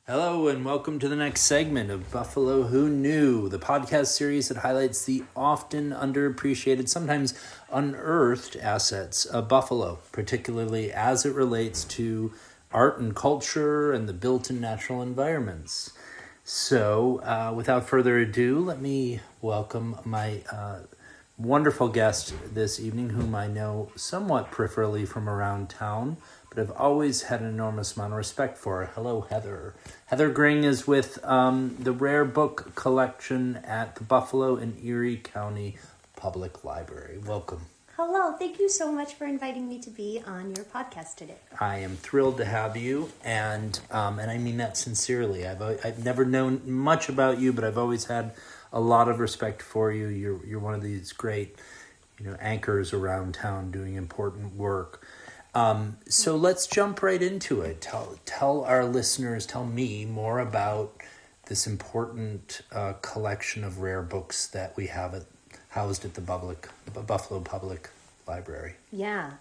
Hello and welcome to the next segment of Buffalo Who Knew, the podcast series that highlights the often underappreciated, sometimes unearthed assets of Buffalo, particularly as it relates to art and culture and the built-in natural environments. So, without further ado, let me welcome my wonderful guest this evening, whom I know somewhat peripherally from around town, but I've always had an enormous amount of respect for her. Hello, Heather. Heather Gring is with the Rare Book Collection at the Buffalo and Erie County Public Library. Welcome. Hello. Thank you so much for inviting me to be on your podcast today. I am thrilled to have you, and I mean that sincerely. I've never known much about you, but I've always had a lot of respect for you. You're one of these great, anchors around town doing important work. So let's jump right into it. Tell our listeners, tell me more about this important collection of rare books that we have housed at the Buffalo Public Library. Yeah,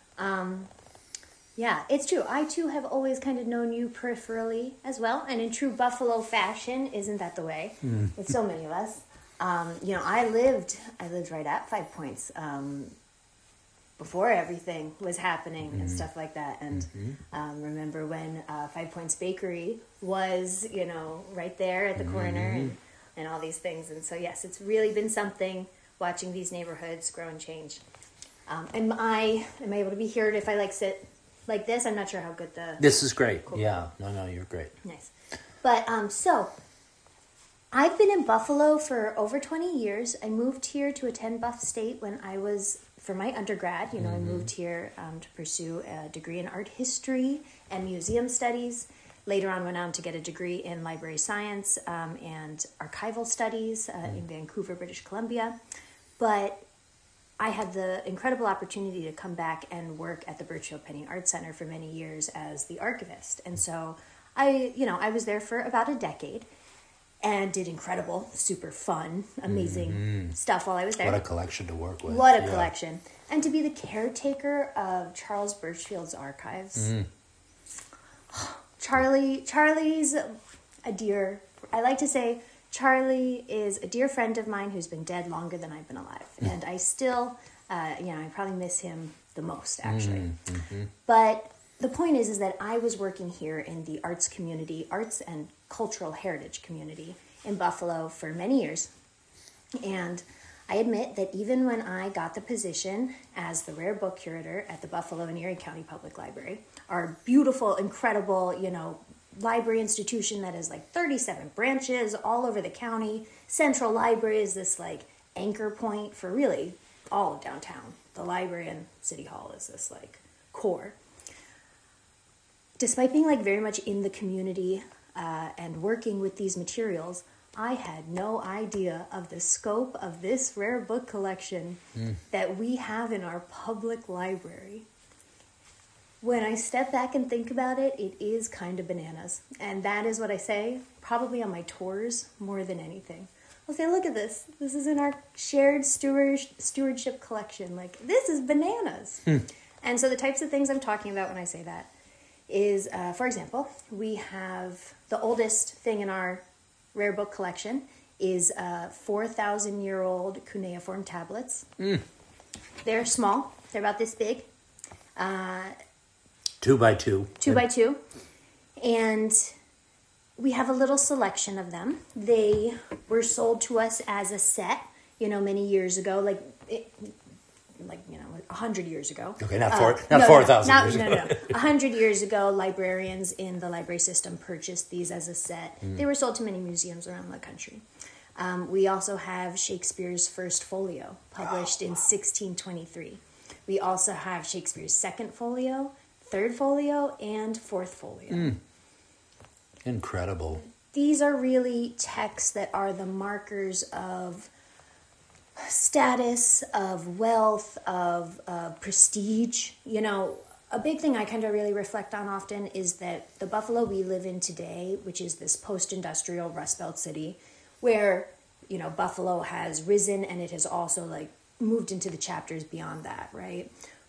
it's true. I too have always kind of known you peripherally as well, and in true Buffalo fashion, isn't that the way? With so many of us. I lived right at 5 Points. Before everything was happening and stuff like that. And remember when 5 Points Bakery was, right there at the corner and all these things. And so, yes, it's really been something watching these neighborhoods grow and change. Am I able to be here if I sit like this? I'm not sure how good This is great. Cool. Yeah. No, you're great. Nice. But so I've been in Buffalo for over 20 years. I moved here to attend Buff State when I was... For my undergrad, I moved here to pursue a degree in art history and museum studies. Later on, went on to get a degree in library science and archival studies in Vancouver, British Columbia. But I had the incredible opportunity to come back and work at the Birchfield Penny Art Center for many years as the archivist. And so I was there for about a decade. And did incredible, super fun, amazing stuff while I was there. What a collection to work with. What a collection. And to be the caretaker of Charles Birchfield's archives. Charlie's a dear... I like to say Charlie is a dear friend of mine who's been dead longer than I've been alive. And I still, I probably miss him the most, actually. But the point is that I was working here in the arts community, arts and cultural heritage community in Buffalo for many years. And I admit that even when I got the position as the rare book curator at the Buffalo and Erie County Public Library, our beautiful, incredible, library institution that has 37 branches all over the county. Central Library is this anchor point for really all of downtown. The library and City Hall is this core. Despite being very much in the community and working with these materials, I had no idea of the scope of this rare book collection that we have in our public library. When I step back and think about it, it is kind of bananas. And that is what I say, probably on my tours more than anything. I'll say, look at this. This is in our shared stewardship collection. This is bananas. And so the types of things I'm talking about when I say that is, for example, we have the oldest thing in our rare book collection is 4,000-year-old cuneiform tablets. They're small. They're about this big. 2 by 2. 2 by 2. And we have a little selection of them. They were sold to us as a set, many years ago, 100 years ago. Okay, not 4,000 years ago. No. 100 years ago, librarians in the library system purchased these as a set. They were sold to many museums around the country. We also have Shakespeare's first folio, published in 1623. We also have Shakespeare's second folio, third folio, and fourth folio. Incredible. These are really texts that are the markers of status, of wealth, of prestige. A big thing I kind of really reflect on often is that the Buffalo we live in today, which is this post-industrial Rust Belt city, where, Buffalo has risen and it has also moved into the chapters beyond that, right?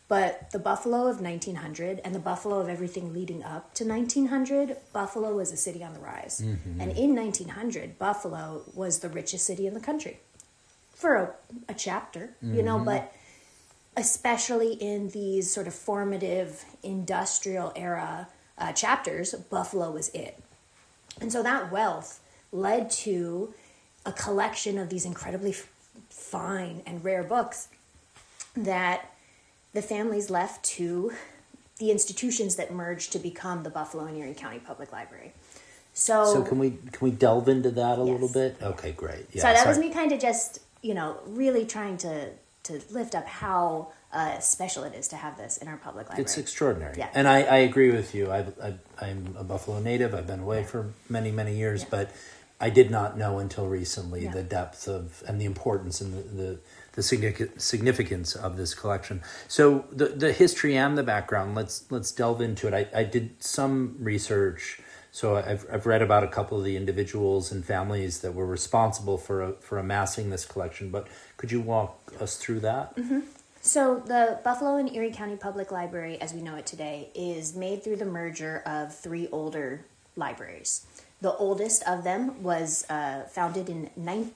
But the Buffalo of 1900 and the Buffalo of everything leading up to 1900, Buffalo was a city on the rise. And in 1900, Buffalo was the richest city in the country for a chapter, you know, but especially in these sort of formative industrial era chapters, Buffalo was it. And so that wealth led to a collection of these incredibly fine and rare books that the families left to the institutions that merged to become the Buffalo and Erie County Public Library. So can we delve into that a Yes. little bit? Okay, great. Yeah, so that was me kind of just, you know, really trying to lift up how special it is to have this in our public library. It's extraordinary. Yeah. And I agree with you. I'm a Buffalo native. I've been away for many, many years, but I did not know until recently the depth of and the importance and the significance of this collection. So the history and the background, let's delve into it. I did some research. So I've read about a couple of the individuals and families that were responsible for amassing this collection, but could you walk us through that? Mm-hmm. So the Buffalo and Erie County Public Library, as we know it today, is made through the merger of three older libraries. The oldest of them was founded in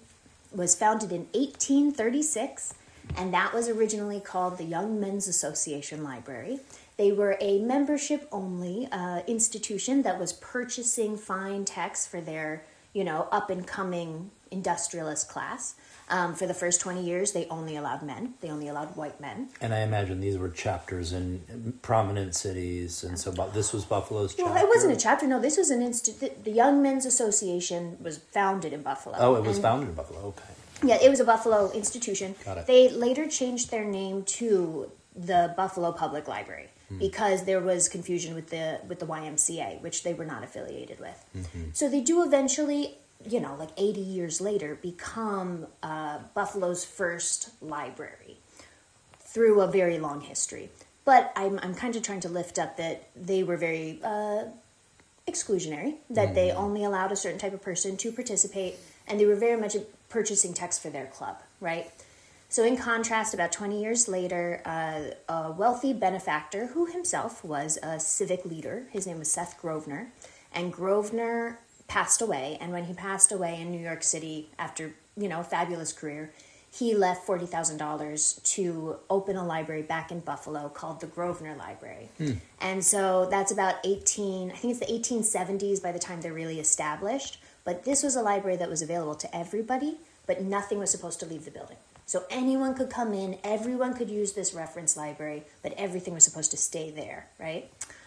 1836, and that was originally called the Young Men's Association Library. They were a membership-only institution that was purchasing fine texts for their, you know, up-and-coming industrialist class. For the first 20 years, they only allowed men. They only allowed white men. And I imagine these were chapters in prominent cities, and so this was Buffalo's chapter? Well, it wasn't a chapter. No, this was an institute. The Young Men's Association was founded in Buffalo. Oh, it was founded in Buffalo. Okay. Yeah, it was a Buffalo institution. Got it. They later changed their name to the Buffalo Public Library because there was confusion with the YMCA, which they were not affiliated with. So they do eventually, you know, like 80 years later, become Buffalo's first library through a very long history. But I'm kind of trying to lift up that they were very exclusionary, that they only allowed a certain type of person to participate, and they were very much purchasing texts for their club, right? So in contrast, about 20 years later, a wealthy benefactor who himself was a civic leader, his name was Seth Grosvenor, and Grosvenor passed away. And when he passed away in New York City after, you know, a fabulous career, he left $40,000 to open a library back in Buffalo called the Grosvenor Library. And so that's about I think it's the 1870s by the time they're really established. But this was a library that was available to everybody, but nothing was supposed to leave the building. So anyone could come in, everyone could use this reference library, but everything was supposed to stay there, right?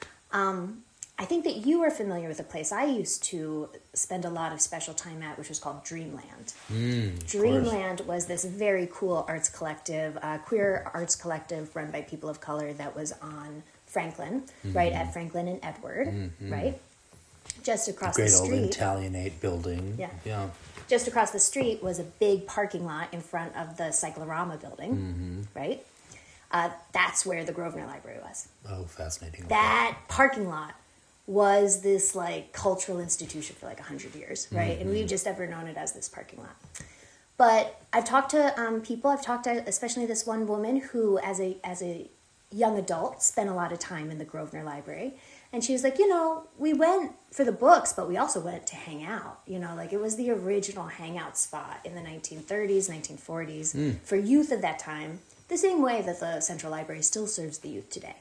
I think that you are familiar with a place I used to spend a lot of special time at, which was called Dreamland. Dreamland was this very cool arts collective, queer arts collective run by people of color that was on Franklin, right at Franklin and Edward, right? Just across the street. Great old Italianate building. Yeah. Just across the street was a big parking lot in front of the Cyclorama building, right? That's where the Grosvenor Library was. Oh, fascinating. That parking lot was this like cultural institution for like 100 years, right? And we've just ever known it as this parking lot. But I've talked to people. I've talked to especially this one woman who, as a young adult, spent a lot of time in the Grosvenor Library. And she was like, you know, we went for the books, but we also went to hang out. You know, like it was the original hangout spot in the 1930s, 1940s for youth of that time, the same way that the Central Library still serves the youth today.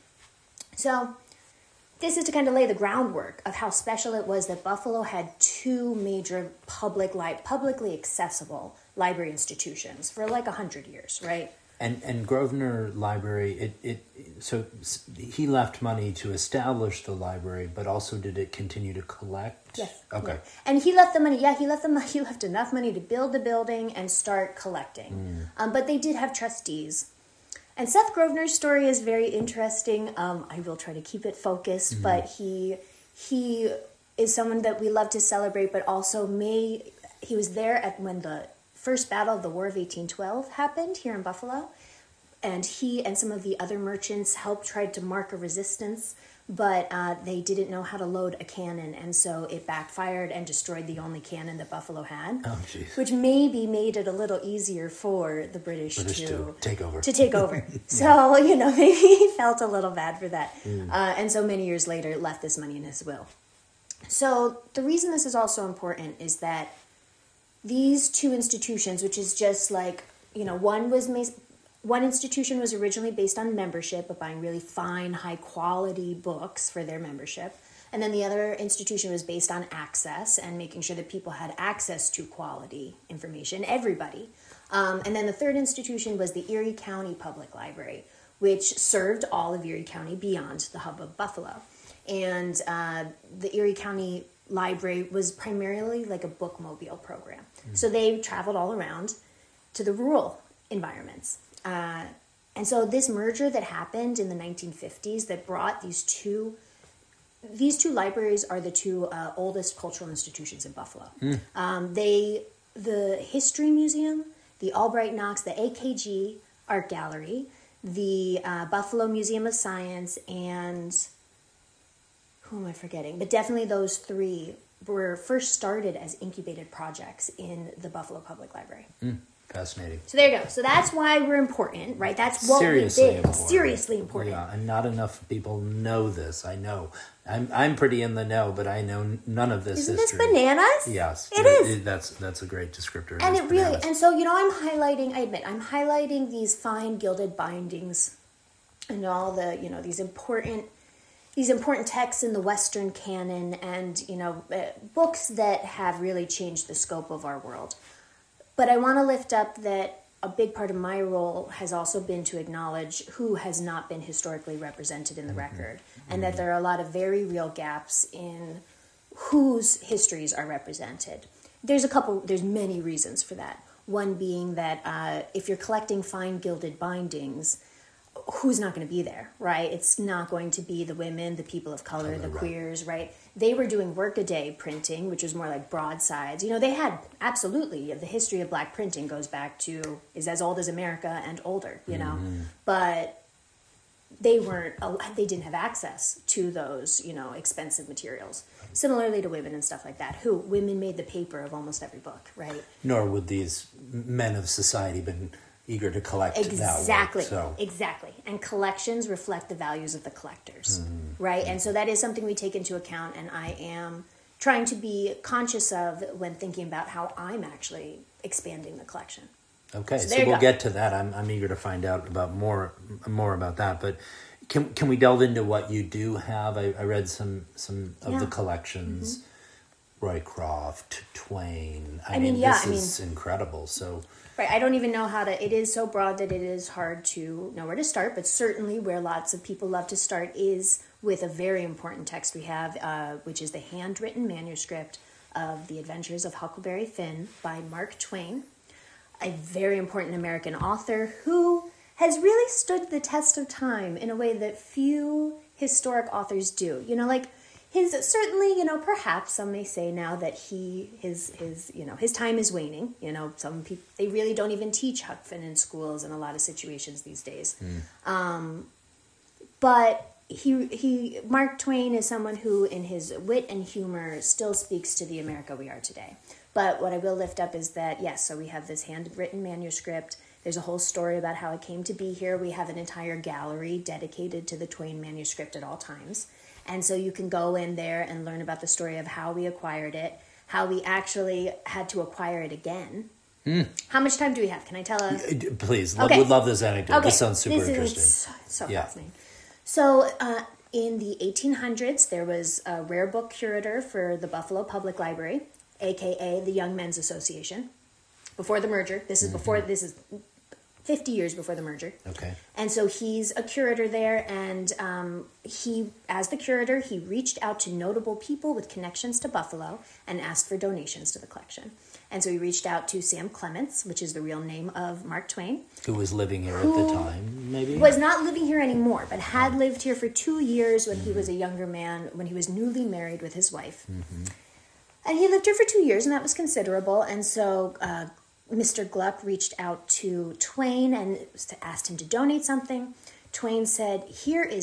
So this is to kind of lay the groundwork of how special it was that Buffalo had two major publicly accessible library institutions for like 100 years, right? And Grosvenor Library, so he left money to establish the library, but also did it continue to collect? Yes. Okay. Yeah. And he left the money. Yeah, he left enough money to build the building and start collecting. But they did have trustees. And Seth Grosvenor's story is very interesting. I will try to keep it focused, but he is someone that we love to celebrate, but also he was there when the First Battle of the War of 1812 happened here in Buffalo, and he and some of the other merchants helped try to mark a resistance but they didn't know how to load a cannon, and so it backfired and destroyed the only cannon that Buffalo had. Oh, jeez. Which maybe made it a little easier for the British to take over. So, maybe he felt a little bad for that. And so many years later, left this money in his will. So the reason this is also important is that these two institutions, which is just like, one institution was originally based on membership, of buying really fine, high-quality books for their membership. And then the other institution was based on access and making sure that people had access to quality information, everybody. And then the third institution was the Erie County Public Library, which served all of Erie County beyond the hub of Buffalo. And the Erie County Library was primarily like a bookmobile program. So they traveled all around to the rural environments. And so this merger that happened in the 1950s that brought these two libraries are the two oldest cultural institutions in Buffalo. The History Museum, the Albright Knox, the AKG Art Gallery, the Buffalo Museum of Science, and who am I forgetting? But definitely those three were first started as incubated projects in the Buffalo Public Library. Fascinating. So there you go. So that's why we're important, right? That's what Seriously we did. important. Seriously important. Yeah, and not enough people know this. I know. I'm pretty in the know, but I know none of this Isn't history. this bananas? Yes. It is. That's a great descriptor. And is it really, bananas. and so, I'm highlighting these fine gilded bindings and all the, these important texts in the Western canon and, books that have really changed the scope of our world. But I want to lift up that a big part of my role has also been to acknowledge who has not been historically represented in the record, and that there are a lot of very real gaps in whose histories are represented. There's many reasons for that. One being that if you're collecting fine gilded bindings, who's not going to be there, right? It's not going to be the women, the people of color, the queers, right? They were doing workaday printing, which was more like broadsides. They had absolutely, the history of black printing goes back to, is as old as America and older, but they didn't have access to those, expensive materials. Similarly to women and stuff like that, women made the paper of almost every book, right? Nor would these men of society been eager to collect that work. Exactly. And collections reflect the values of the collectors, right? And so that is something we take into account, and I am trying to be conscious of when thinking about how I'm actually expanding the collection. Okay, so we'll get to that. I'm eager to find out about more about that. But can we delve into what you do have? I read some of the collections. Roycroft, Twain. This is incredible. So. Right, I don't even know it is so broad that it is hard to know where to start, but certainly where lots of people love to start is with a very important text we have, which is the handwritten manuscript of The Adventures of Huckleberry Finn by Mark Twain, a very important American author who has really stood the test of time in a way that few historic authors do. Certainly, perhaps some may say now that his time is waning. Some people, they really don't even teach Huck Finn in schools in a lot of situations these days. But Mark Twain is someone who, in his wit and humor, still speaks to the America we are today. But what I will lift up is that, yes, so we have this handwritten manuscript. There's a whole story about how it came to be here. We have an entire gallery dedicated to the Twain manuscript at all times. And so you can go in there and learn about the story of how we acquired it, how we actually had to acquire it again. How much time do we have? Can I tell us? Please. Okay. Would love this anecdote. Okay. This sounds super interesting. It's so fascinating. So in the 1800s, there was a rare book curator for the Buffalo Public Library, a.k.a. the Young Men's Association, before the merger. This is 50 years before the merger. Okay. And so he's a curator there, and as the curator, he reached out to notable people with connections to Buffalo and asked for donations to the collection. And so he reached out to Sam Clements, which is the real name of Mark Twain. Who was living here at the time, maybe? Was not living here anymore, but had lived here for 2 years when he was a younger man, when he was newly married with his wife. And he lived here for 2 years, and that was considerable. And so Mr. Gluck reached out to Twain and asked him to donate something. Twain said, here is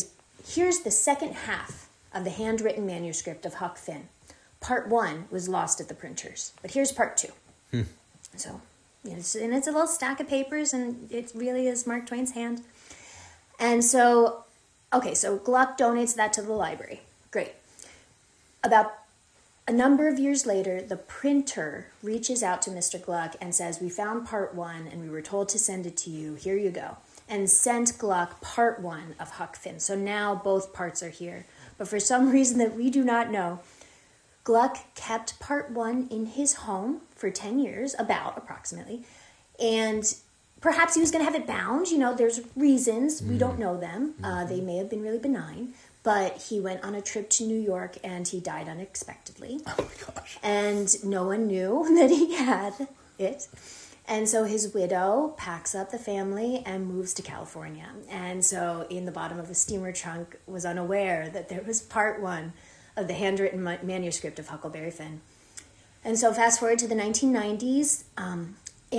here's the second half of the handwritten manuscript of Huck Finn. Part 1 was lost at the printers, but here's part 2. So, it's a little stack of papers, and it really is Mark Twain's hand. And so, okay, so Gluck donates that to the library. Great. About a number of years later, the printer reaches out to Mr. Gluck and says, we found part 1, and we were told to send it to you. Here you go. And sent Gluck part 1 of Huck Finn. So now both parts are here. But for some reason that we do not know, Gluck kept part 1 in his home for 10 years, approximately. And perhaps he was going to have it bound. There's reasons. We don't know them. They may have been really benign. But he went on a trip to New York and he died unexpectedly. Oh my gosh. And no one knew that he had it. And so his widow packs up the family and moves to California. And so in the bottom of a steamer trunk was unaware that there was part 1 of the handwritten manuscript of Huckleberry Finn. And so fast forward to the 1990s, and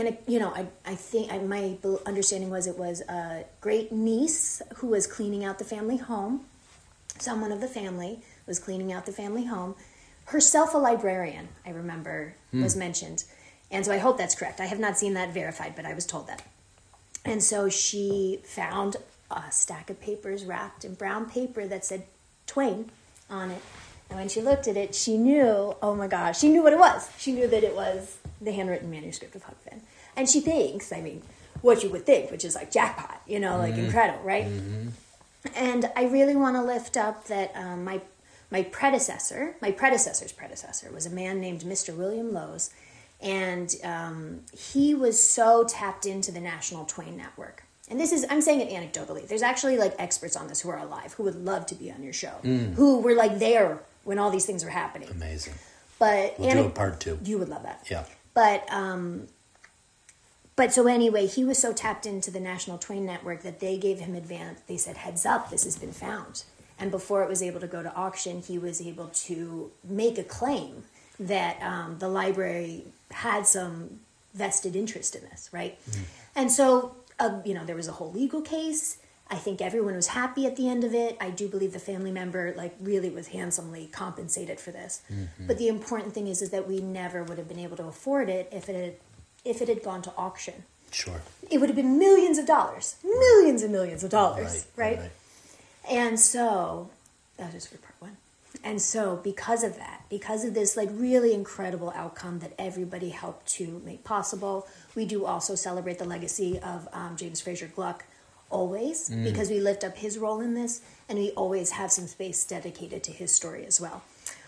I think my understanding was it was a great niece who was cleaning out the family home. Someone of the family was cleaning out the family home. Herself a librarian, I remember, was mentioned. And so I hope that's correct. I have not seen that verified, but I was told that. And so she found a stack of papers wrapped in brown paper that said Twain on it. And when she looked at it, she knew, oh my gosh, she knew what it was. She knew that it was the handwritten manuscript of Huck Finn. And she thinks, what you would think, which is like jackpot, incredible, right? Mm-hmm. And I really want to lift up that my predecessor's predecessor was a man named Mr. William Lowes. And he was so tapped into the National Twain Network. And I'm saying it anecdotally. There's actually experts on this who are alive, who would love to be on your show, who were there when all these things were happening. Amazing. But we'll do a part 2. You would love that. Yeah. But so anyway, he was so tapped into the National Twain Network that they gave him advance. They said, heads up, this has been found. And before it was able to go to auction, he was able to make a claim that the library had some vested interest in this, right? And so, there was a whole legal case. I think everyone was happy at the end of it. I do believe the family member really was handsomely compensated for this. Mm-hmm. But the important thing is that we never would have been able to afford it if it had gone to auction. Sure. It would have been millions of dollars. Millions and millions of dollars, right? And so, that was for part 1. And so because of that, because of this really incredible outcome that everybody helped to make possible, we do also celebrate the legacy of James Fraser Gluck always, because we lift up his role in this, and we always have some space dedicated to his story as well.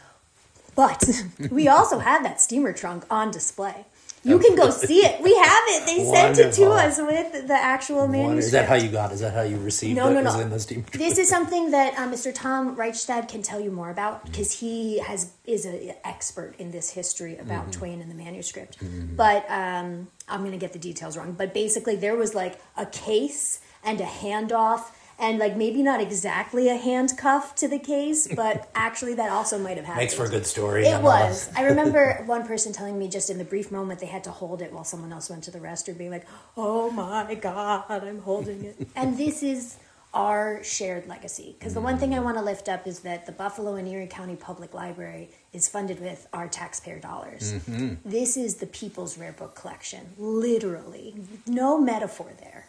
But we also have that steamer trunk on display. You can go see it. We have it. They sent it to us with the actual manuscript. Is that how you got it? Is that how you received it? No. Was it in the steamer trunk? This is something that Mr. Tom Reichstad can tell you more about, because he is an expert in this history about Twain and the manuscript. But I'm going to get the details wrong. But basically, there was a case and a handoff, and maybe not exactly a handcuff to the case, but actually that also might have happened. Makes for a good story. It was. I remember one person telling me just in the brief moment they had to hold it while someone else went to the restroom, being like, oh my God, I'm holding it. And this is our shared legacy. Because the one thing I want to lift up is that the Buffalo and Erie County Public Library is funded with our taxpayer dollars. This is the people's rare book collection, literally. No metaphor there,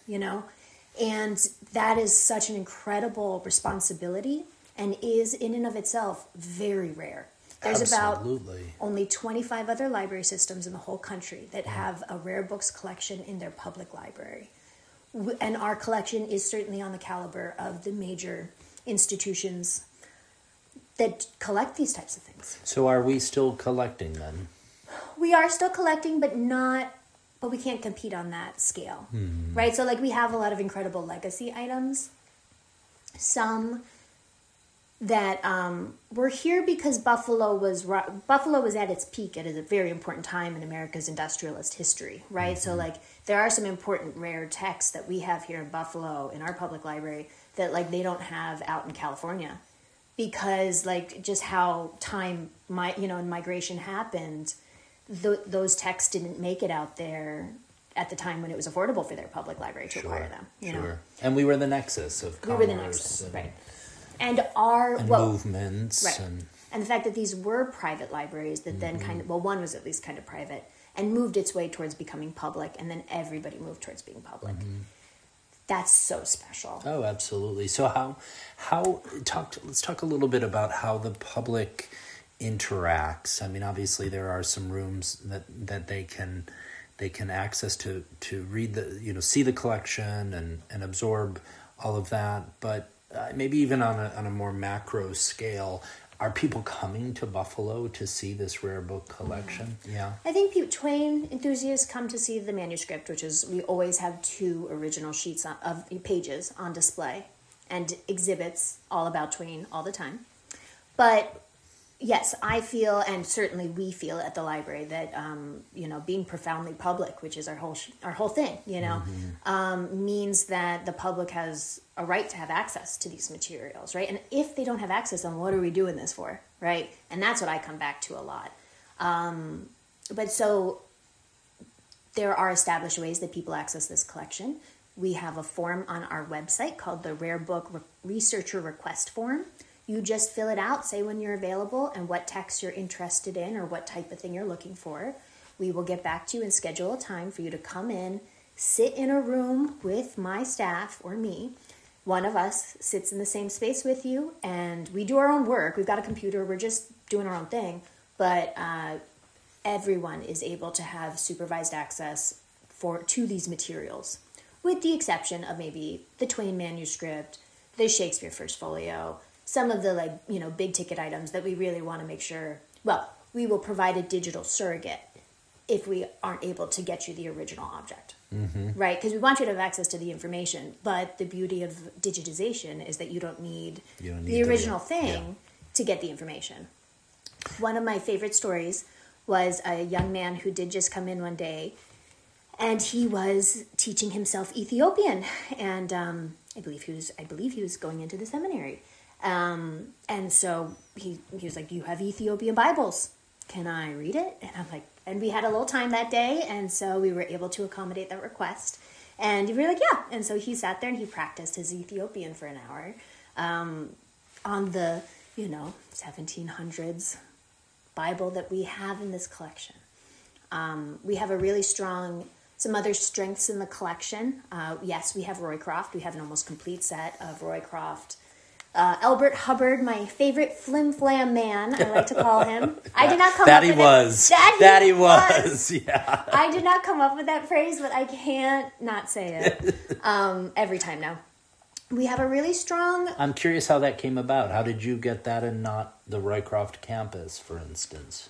And that is such an incredible responsibility and is in and of itself very rare. There's Absolutely. About only 25 other library systems in the whole country that have a rare books collection in their public library. And our collection is certainly on the caliber of the major institutions that collect these types of things. So are we still collecting then? We are still collecting, but we can't compete on that scale, right? So we have a lot of incredible legacy items. Some that were here because Buffalo was at its peak at a very important time in America's industrialist history, right? So there are some important rare texts that we have here in Buffalo in our public library that they don't have out in California, because just how time and migration happened. Those texts didn't make it out there at the time when it was affordable for their public library to acquire them. You know? And we were the nexus of commerce. We were the nexus, right. And our movements. Right. And the fact that these were private libraries that then one was at least kind of private and moved its way towards becoming public, and then everybody moved towards being public. That's so special. Oh, absolutely. So let's talk a little bit about how the public interacts. I mean, obviously there are some rooms that they can access to read see the collection and absorb all of that, but maybe even on a more macro scale, are people coming to Buffalo to see this rare book collection? Yeah. I think Twain enthusiasts come to see the manuscript, which is, we always have 2 original sheets of pages on display and exhibits all about Twain all the time. But yes, I feel, and certainly we feel at the library, that being profoundly public, which is our whole thing, means that the public has a right to have access to these materials, right? And if they don't have access, then what are we doing this for, right? And that's what I come back to a lot. But so there are established ways that people access this collection. We have a form on our website called the Rare Book Researcher Request Form. You just fill it out, say when you're available and what text you're interested in or what type of thing you're looking for. We will get back to you and schedule a time for you to come in, sit in a room with my staff or me. One of us sits in the same space with you, and we do our own work. We've got a computer. We're just doing our own thing. But everyone is able to have supervised access to these materials, with the exception of maybe the Twain manuscript, the Shakespeare First Folio, some of the big ticket items that we really want to make sure. Well, we will provide a digital surrogate if we aren't able to get you the original object, right? Because we want you to have access to the information. But the beauty of digitization is that you don't need the original thing to get the information. One of my favorite stories was a young man who did just come in one day, and he was teaching himself Ethiopian, and I believe he was going into the seminary. And so he was like, "You have Ethiopian Bibles. Can I read it?" And I'm like, and we had a little time that day, and so we were able to accommodate that request. And we were like, yeah. And so he sat there and he practiced his Ethiopian for an hour on the 1700s Bible that we have in this collection. We have a really strong, some other strengths in the collection. Yes, we have Roycroft. We have an almost complete set of Roycroft. Elbert Hubbard, my favorite flim-flam man, I like to call him. I did not come up with it. That he was. Yeah. I did not come up with that phrase, but I can't not say it every time now. We have a really strong... I'm curious how that came about. How did you get that and not the Roycroft campus, for instance?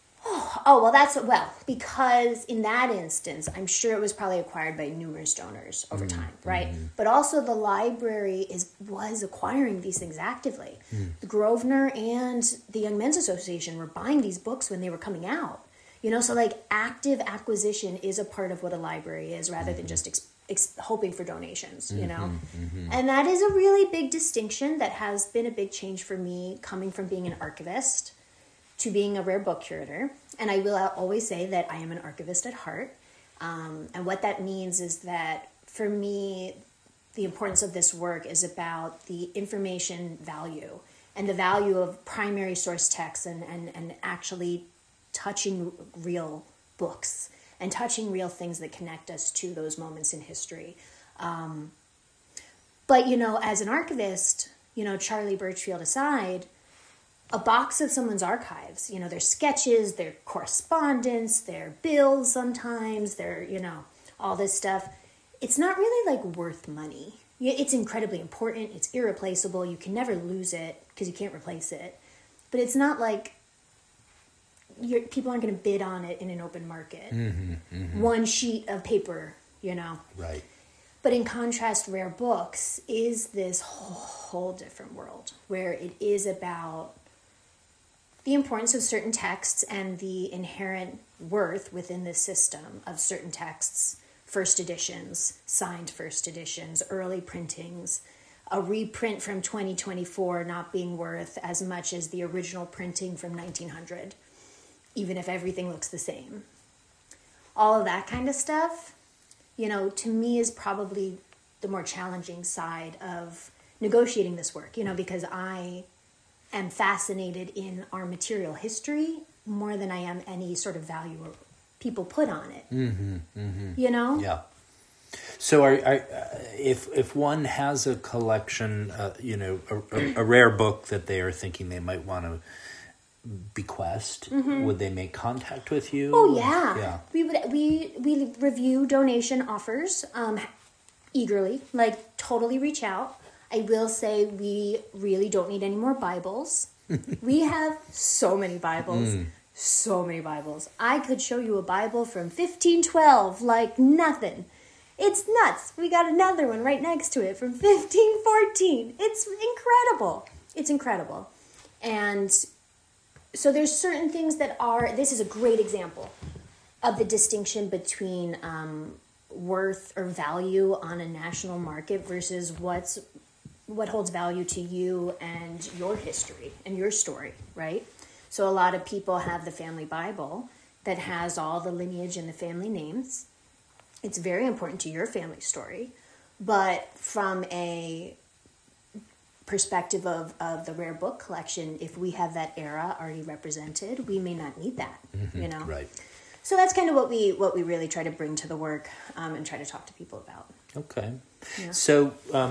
Because in that instance, I'm sure it was probably acquired by numerous donors over time, right? But also the library was acquiring these things actively. The Grosvenor and the Young Men's Association were buying these books when they were coming out. So active acquisition is a part of what a library is, rather than just hoping for donations, And that is a really big distinction that has been a big change for me, coming from being an archivist to being a rare book curator. And I will always say that I am an archivist at heart. And what that means is that for me, the importance of this work is about the information value and the value of primary source texts and actually touching real books and touching real things that connect us to those moments in history. But, as an archivist, Charlie Birchfield aside, a box of someone's archives, their sketches, their correspondence, their bills sometimes, their, all this stuff. It's not really worth money. It's incredibly important. It's irreplaceable. You can never lose it because you can't replace it. But it's not like people aren't going to bid on it in an open market. One sheet of paper, Right. But in contrast, rare books is this whole different world where it is about the importance of certain texts and the inherent worth within the system of certain texts, first editions, signed first editions, early printings, a reprint from 2024 not being worth as much as the original printing from 1900, even if everything looks the same. All of that kind of stuff, to me is probably the more challenging side of negotiating this work, because I am fascinated in our material history more than I am any sort of value people put on it. Yeah. So, if one has a collection, a rare book that they are thinking they might want to bequest, would they make contact with you? Oh yeah. We review donation offers eagerly, like totally reach out. I will say we really don't need any more Bibles. We have so many Bibles. So many Bibles. I could show you a Bible from 1512 like nothing. It's nuts. We got another one right next to it from 1514. It's incredible. It's incredible. And so there's certain things that this is a great example of the distinction between worth or value on a national market versus what holds value to you and your history and your story, right? So a lot of people have the family Bible that has all the lineage and the family names. It's very important to your family story, but from a perspective of the rare book collection, if we have that era already represented, we may not need that, Right. So that's kind of what we really try to bring to the work and try to talk to people about. Okay. Yeah. So,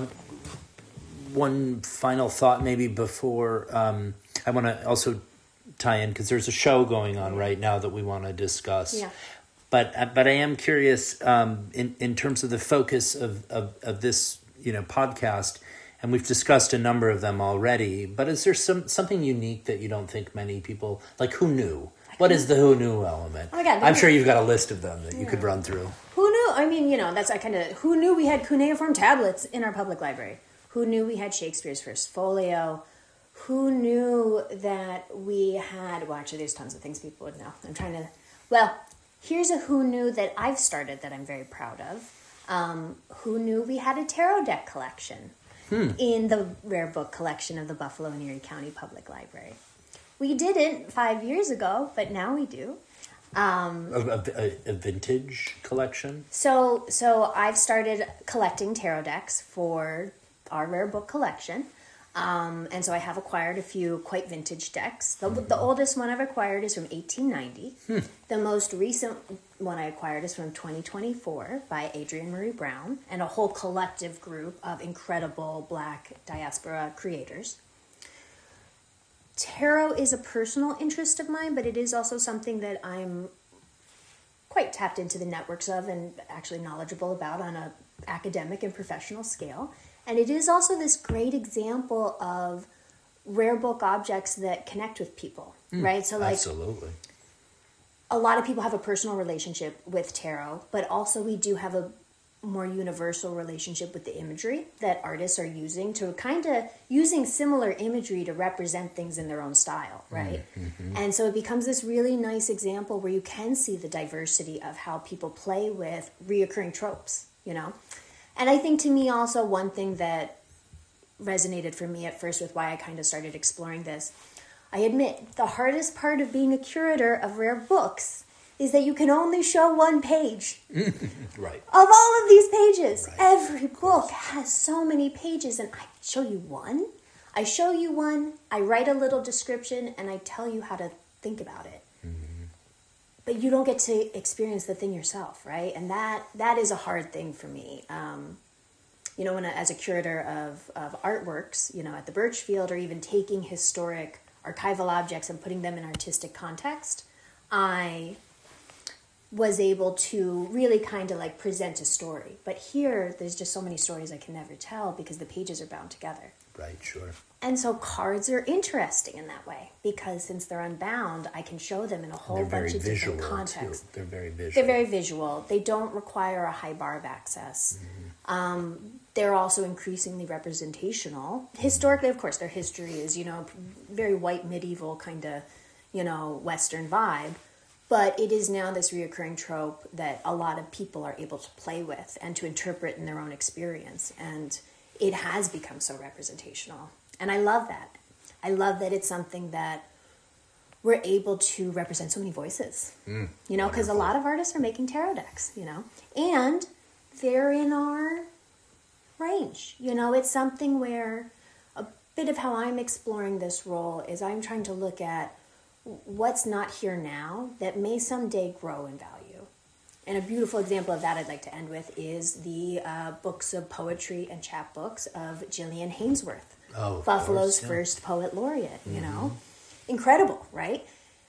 one final thought maybe before I want to also tie in, because there's a show going on right now that we want to discuss. Yeah. But I am curious in terms of the focus of this podcast, and we've discussed a number of them already. But is there something unique that you don't think many people like? Who knew? What is the who knew element? Oh my God, I'm sure you've got a list of them that you could run through. Who knew? I mean, who knew we had cuneiform tablets in our public library? Who knew we had Shakespeare's First Folio? Who knew that we had? Well, actually, there's tons of things people would know. Here's a who knew that I've started that I'm very proud of. Who knew we had a tarot deck collection in the rare book collection of the Buffalo and Erie County Public Library? We didn't 5 years ago, but now we do. A vintage collection? So I've started collecting tarot decks for our rare book collection. And so I have acquired a few quite vintage decks. The oldest one I've acquired is from 1890. The most recent one I acquired is from 2024 by Adrienne Marie Brown and a whole collective group of incredible Black diaspora creators. Tarot is a personal interest of mine, but it is also something that I'm quite tapped into the networks of and actually knowledgeable about on a academic and professional scale. And it is also this great example of rare book objects that connect with people, right? So absolutely. A lot of people have a personal relationship with tarot, but also we do have a more universal relationship with the imagery that artists are using to kind of using similar imagery to represent things in their own style, right? And so it becomes this really nice example where you can see the diversity of how people play with reoccurring tropes, And I think to me also one thing that resonated for me at first with why I kind of started exploring this, I admit the hardest part of being a curator of rare books is that you can only show one page right. of all of these pages. Right. Every book has so many pages, and I show you one. I write a little description, and I tell you how to think about it. But you don't get to experience the thing yourself, right? And that is a hard thing for me. As a curator of artworks, at the Birchfield, or even taking historic archival objects and putting them in artistic context, I was able to really kind of like present a story. But here, there's just so many stories I can never tell because the pages are bound together. Right, sure. And so cards are interesting in that way because since they're unbound, I can show them in a whole bunch of different contexts. They're very visual. They're very visual. They don't require a high bar of access. They're also increasingly representational. Historically, of course, their history is, very white medieval kind of, Western vibe. But it is now this reoccurring trope that a lot of people are able to play with and to interpret in their own experience. And it has become so representational. And I love that. I love that it's something that we're able to represent so many voices. Because a lot of artists are making tarot decks, And they're in our range. You know, it's something where a bit of how I'm exploring this role is I'm trying to look at what's not here now that may someday grow in value. And a beautiful example of that I'd like to end with is the books of poetry and chapbooks of Gillian Hainsworth, Buffalo's first poet laureate, you know. Incredible, right?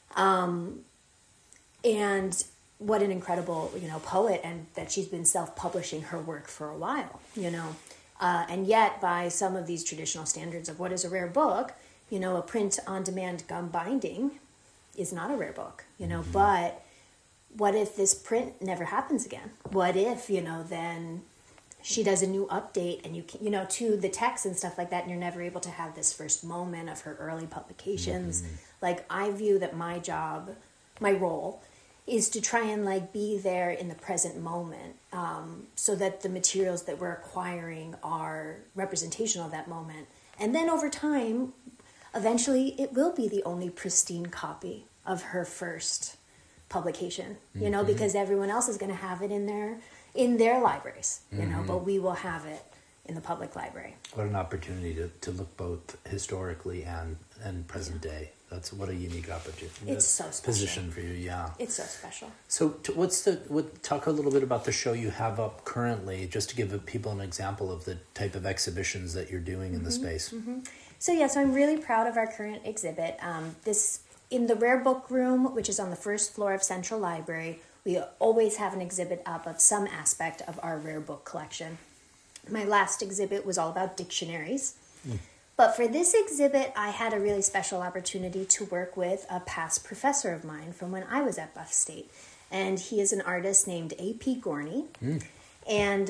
And what an incredible, you know, poet, and that she's been self-publishing her work for a while, you know. And yet, by some of these traditional standards of what is a rare book, you know, a print-on-demand gum binding is not a rare book, you know. But what if this print never happens again? What if, you know, then she does a new update and you know, to the text and stuff like that, and you're never able to have this first moment of her early publications. Like, I view that my job, my role, is to try and like be there in the present moment, so that the materials that we're acquiring are representational of that moment. And then over time, eventually it will be the only pristine copy of her first publication, you know, because everyone else is going to have it in their libraries, you know, but we will have it in the public library. What an opportunity to look both historically and present day. That's what a unique opportunity. It's so special. Position for you, yeah. It's so special. So talk a little bit about the show you have up currently, just to give people an example of the type of exhibitions that you're doing in the space. So I'm really proud of our current exhibit. This in the Rare Book Room, which is on the first floor of Central Library, we always have an exhibit up of some aspect of our rare book collection. My last exhibit was all about dictionaries. But for this exhibit, I had a really special opportunity to work with a past professor of mine from when I was at Buff State. And he is an artist named A.P. Gorney. And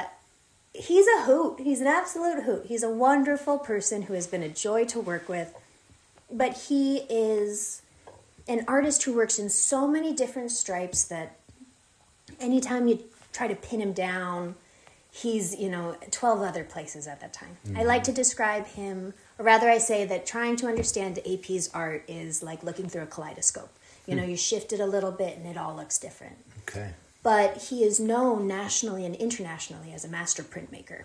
he's a hoot. He's an absolute hoot. He's a wonderful person who has been a joy to work with. But he is an artist who works in so many different stripes that anytime you try to pin him down, he's, 12 other places at that time. I like to describe him, or rather I say that trying to understand AP's art is like looking through a kaleidoscope. You shift it a little bit and it all looks different. Okay. But he is known nationally and internationally as a master printmaker.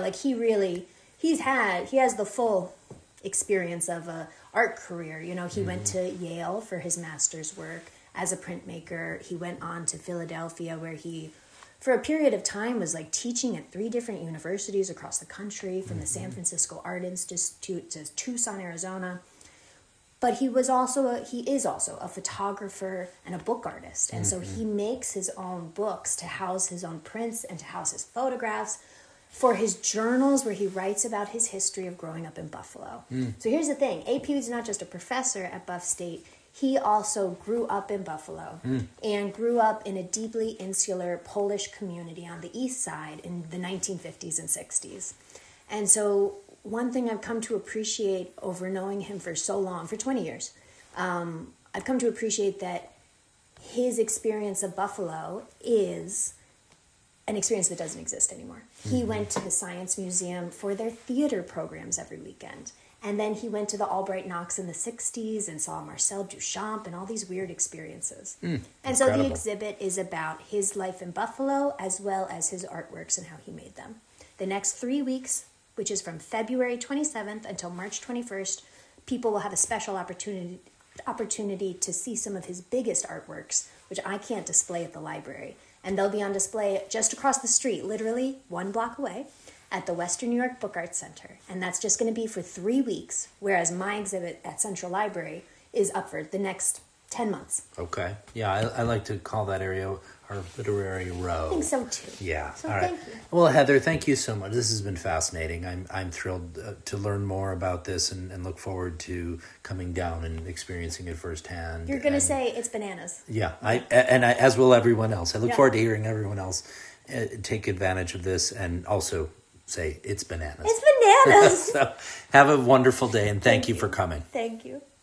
He has the full experience of a art career. He went to Yale for his master's work as a printmaker. He went on to Philadelphia, where he, for a period of time, was like teaching at 3 different universities across the country, from the San Francisco Art Institute to Tucson, Arizona. But he is also a photographer and a book artist. And so he makes his own books to house his own prints and to house his photographs for his journals, where he writes about his history of growing up in Buffalo. So here's the thing. AP was not just a professor at Buff State. He also grew up in Buffalo and grew up in a deeply insular Polish community on the east side in the 1950s and 60s. And so one thing I've come to appreciate over knowing him for so long, for 20 years, I've come to appreciate that his experience of Buffalo is an experience that doesn't exist anymore. He went to the Science Museum for their theater programs every weekend. And then he went to the Albright Knox in the 60s and saw Marcel Duchamp and all these weird experiences. And so the exhibit is about his life in Buffalo as well as his artworks and how he made them. The next 3 weeks, which is from February 27th until March 21st, people will have a special opportunity to see some of his biggest artworks, which I can't display at the library. And they'll be on display just across the street, literally 1 block away, at the Western New York Book Arts Center. And that's just going to be for 3 weeks, whereas my exhibit at Central Library is up for the next 10 months. Okay. Yeah, I like to call that area our literary row. I think so, too. Yeah. So all right. thank you. Well, Heather, thank you so much. This has been fascinating. I'm thrilled to learn more about this and look forward to coming down and experiencing it firsthand. You're going to say it's bananas. Yeah, I as will everyone else. I look forward to hearing everyone else take advantage of this and also say it's bananas. It's bananas. So have a wonderful day, and thank you for coming. Thank you.